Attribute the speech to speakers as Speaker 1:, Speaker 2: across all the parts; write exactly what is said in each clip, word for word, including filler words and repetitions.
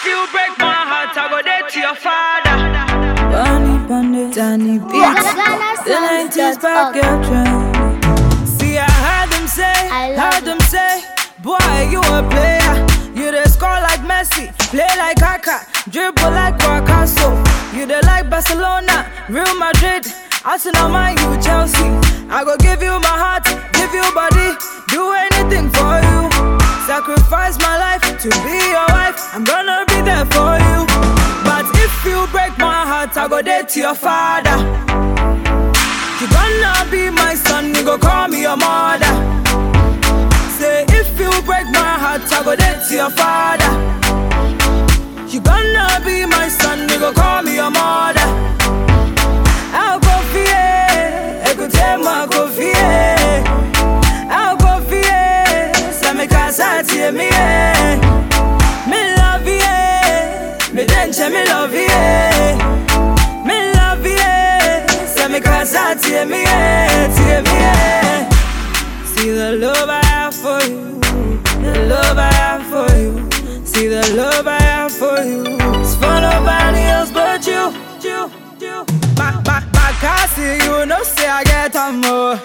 Speaker 1: you break my heart, I go there to your father.
Speaker 2: Bunny, bunny, Danny Beats. The nineties back up trend. See, I heard them say, heard them say, boy, you a player. You the score like Messi, play like Kaka, dribble like Picasso. You the like Barcelona, Real Madrid, Arsenal, Man U, Chelsea. I go give you my heart, give you body, do anything for you. Sacrifice my life to be your wife, I'm gonna be there for you. But if you break my heart, I go there to your father. You gonna be my son, you go call me your mother. Say if you break my heart, I go there to your father. You gonna be my son, you go call me your mother. I'll go fear, I could tell my go fear. I'll go fear, so me casa tie me. Me love you, me denche me love you. Me love you, so me casa tie me, tie me. See the love I have for you, the love I have for you. See the love I have for you, it's for nobody else but you, you, you. My, my, my car see you, no say I get a more.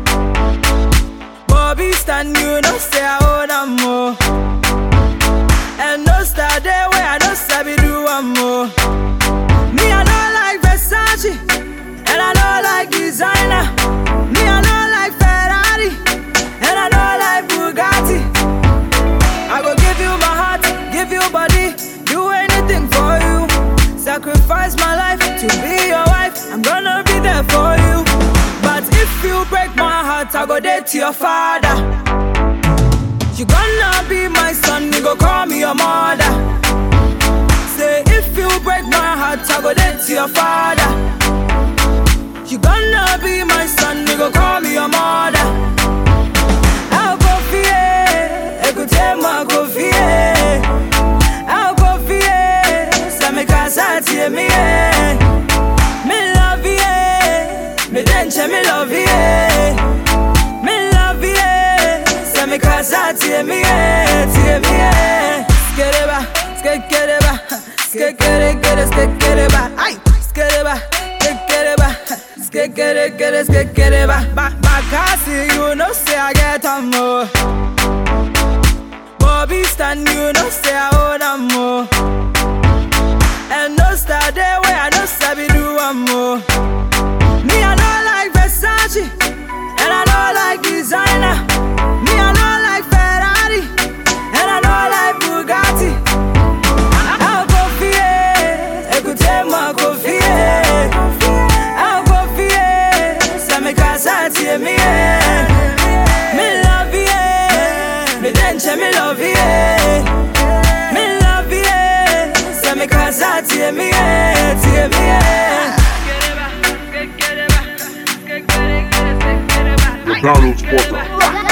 Speaker 2: Bobby stand you, no say I own a more. And no star there where I don't sabi do one more. Me I don't like Versace, and I don't like designer. Me I don't like Ferrari, and I don't like Bugatti. I go give you my heart, give you body, do anything for you. Sacrifice my life to be your wife, I'm gonna be there for you. But if you break my heart, I go there to your father. You gonna be my son, you go call me your mother. Say if you break my heart, I go there to your father. You gonna be my son, you go call me your mother. I'll go fear, I could tell my go fear. I'll go fear, so me casa tie me. Me love you, me denche me love you. Me love you, so me casa tie me, tie me. Skereba, skereba, skereba, skereba, ay, skereba, skereba, skereba, skereba. Back, back, I see you, no say I get a more. Bobby stand you, no say I own a more. And no star there where I don't sabi do one more. Me I don't like Versace, and I don't like designer. Me I don't like Ferrari, and I don't like Bugatti. I'll go fear, I could tell my go fear. I'll go fear, so me casa tie me. Me love you, me denche me love you. Me love you, so me casa tie me, tie me.
Speaker 3: The download spotter.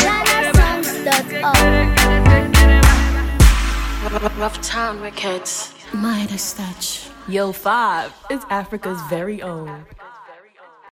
Speaker 4: Rough Town Records.
Speaker 5: Midas touch. Yo, Five is Africa's very own.